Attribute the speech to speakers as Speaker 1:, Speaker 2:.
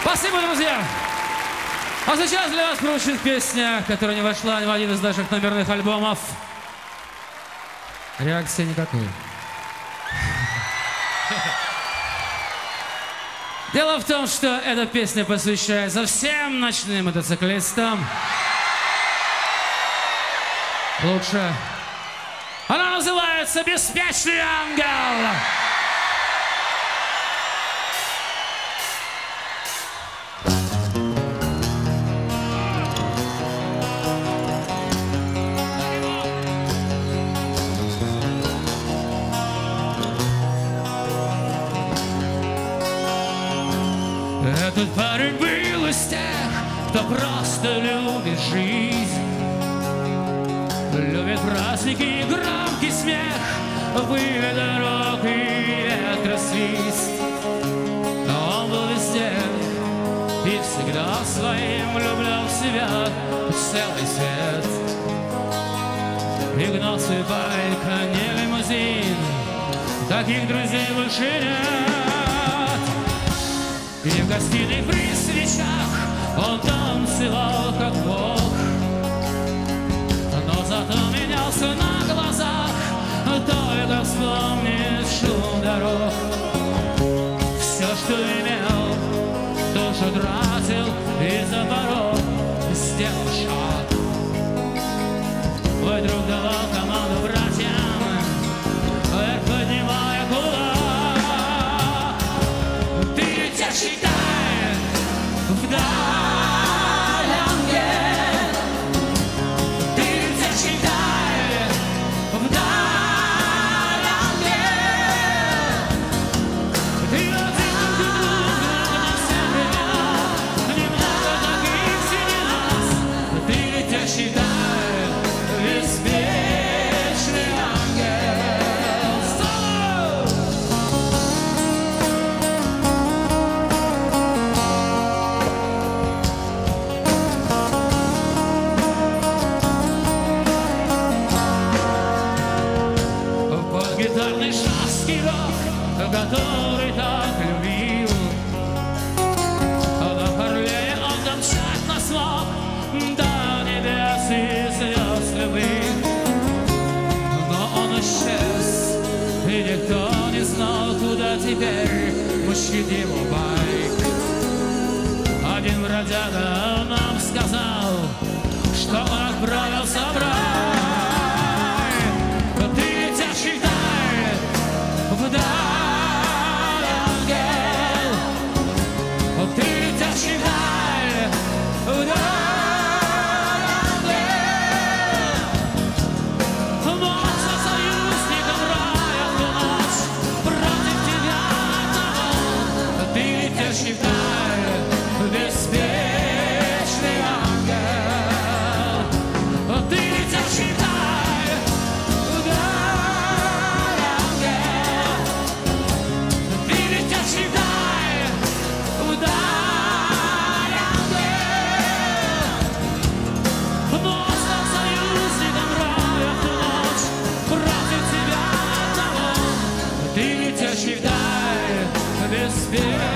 Speaker 1: Спасибо, друзья! А сейчас для вас прозвучит песня, которая не вошла ни в один из наших номерных альбомов. Реакции никакой. Дело в том, что эта песня посвящается всем ночным мотоциклистам. Лучше. Она называется «Беспечный ангел». Этот парень был из тех, кто просто любит жизнь, любит праздники и громкий смех, выве дорог и ветросвист. Он был везде и всегда своим влюблял в себя целый свет. И гнал свой байк, а не лимузин, таких друзей больше нет. И в гостиной при свечах он танцевал как бог, но зато менялся на глазах, только вспомнит шум дорог. Все, что имел, тоже тратил, и за порог сделал шаг. Мой друг давал команду братьям, вверх поднимая кулак. Считай вдаль, ангел, ты летя считай вдаль, ангел, ты один на все время, немного таких среди нас, ты летя считай беспечный ангел. Гитарный шаский рок, который так любил, на Харлее он домчать нас мог до небес и звезд любых. Но он исчез, и никто не знал, куда теперь мчит его байк. Один бродяга нам сказал, что он отправился в рай. Вдаль, ангел, ты летящий вдаль, вдаль, ангел. Ночь за союзником рая в ночь, против тебя одного, ты летящий вдаль, беспечный ангел, ты летящий вдаль. Ты летящий вдаль, беспечный.